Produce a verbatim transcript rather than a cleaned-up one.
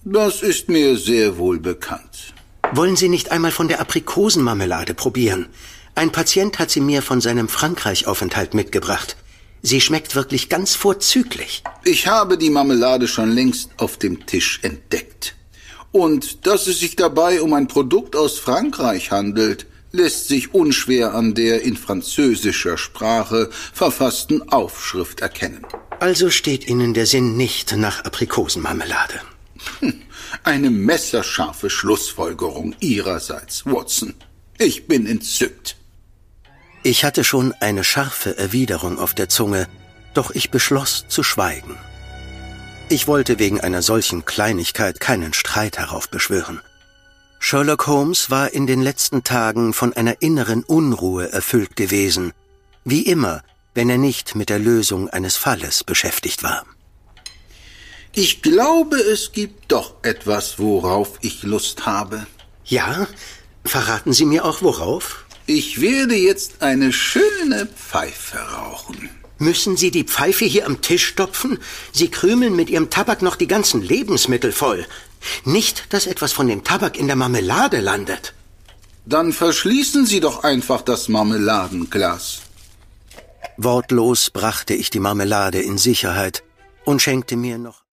Das ist mir sehr wohl bekannt. Wollen Sie nicht einmal von der Aprikosenmarmelade probieren? Ein Patient hat sie mir von seinem Frankreich-Aufenthalt mitgebracht. Sie schmeckt wirklich ganz vorzüglich. Ich habe die Marmelade schon längst auf dem Tisch entdeckt. Und dass es sich dabei um ein Produkt aus Frankreich handelt, lässt sich unschwer an der in französischer Sprache verfassten Aufschrift erkennen. Also steht Ihnen der Sinn nicht nach Aprikosenmarmelade. Hm, eine messerscharfe Schlussfolgerung Ihrerseits, Watson. Ich bin entzückt. Ich hatte schon eine scharfe Erwiderung auf der Zunge, doch ich beschloss zu schweigen. Ich wollte wegen einer solchen Kleinigkeit keinen Streit heraufbeschwören. Sherlock Holmes war in den letzten Tagen von einer inneren Unruhe erfüllt gewesen, wie immer, wenn er nicht mit der Lösung eines Falles beschäftigt war. Ich glaube, es gibt doch etwas, worauf ich Lust habe. Ja? Verraten Sie mir auch worauf? Ich werde jetzt eine schöne Pfeife rauchen. Müssen Sie die Pfeife hier am Tisch stopfen? Sie krümeln mit Ihrem Tabak noch die ganzen Lebensmittel voll. Nicht, dass etwas von dem Tabak in der Marmelade landet. Dann verschließen Sie doch einfach das Marmeladenglas. Wortlos brachte ich die Marmelade in Sicherheit und schenkte mir noch